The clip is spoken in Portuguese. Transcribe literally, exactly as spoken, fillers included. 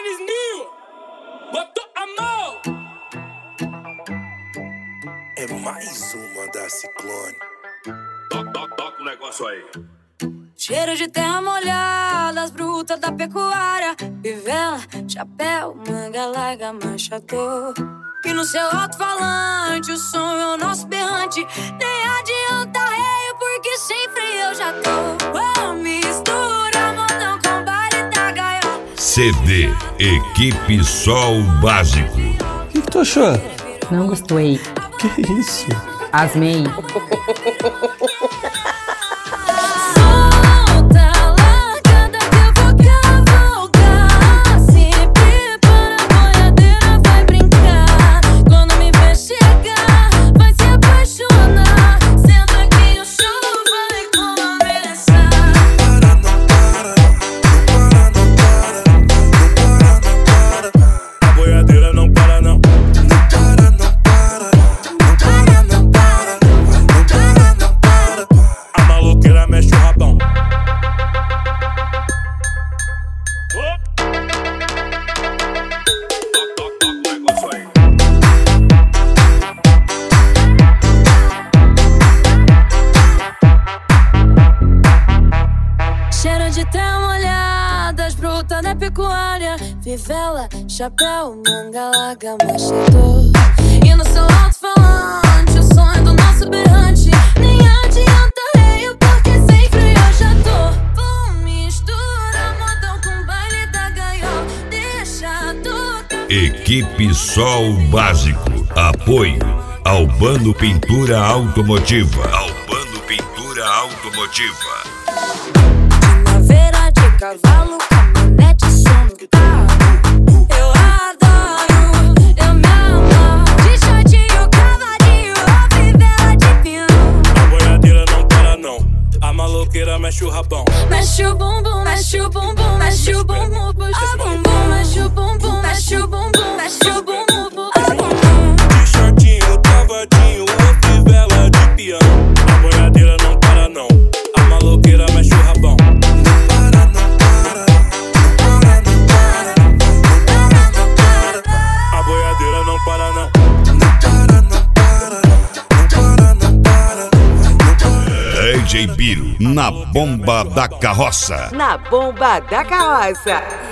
Denis Nil, botou a mão. É mais uma da Ciclone. Toca, toca, toca o negócio aí. Cheiro de terra molhada, as brutas da pecuária, fivela, chapéu, manga larga, manchador. E no seu alto-falante o som é o nosso berrante. Nem adianta reio, porque sem freio eu já tô. Oh, mistura modão com baile da gaiola. C D Equipe Sol Básico. O que, que tu achou? Não gostei. Que isso? Asmei. Fivela, chapéu, manga larga, machador. E no seu alto-falante, o som é do nosso berrante. Nem adianta reio, porque sem freio eu já tô. Vou mistura modão com baile da gaiola. Deixa tocar. Equipe Sol Básico. Apoio ao Bando Pintura Automotiva. Ao Bando Pintura Automotiva. Primavera de cavalo, caminhonete, som no carro. Eu adoro, eu me amo. De shortinho, cavadinho, ou fivela de pinhão. A boiadeira não para não, a maloqueira mexe o rabão. Mexe o bumbum, mexe o bumbum, mexe o bumbum, puxa o bumbum. Mexe o bumbum, mexe o bumbum, mexe o bumbum, puxa o bumbum. De shortinho, cavadinho, ou fivela de peão. A boiadeira não para não, a maloqueira mexe o rabão. D J Biro, na bomba da carroça. Na bomba da carroça.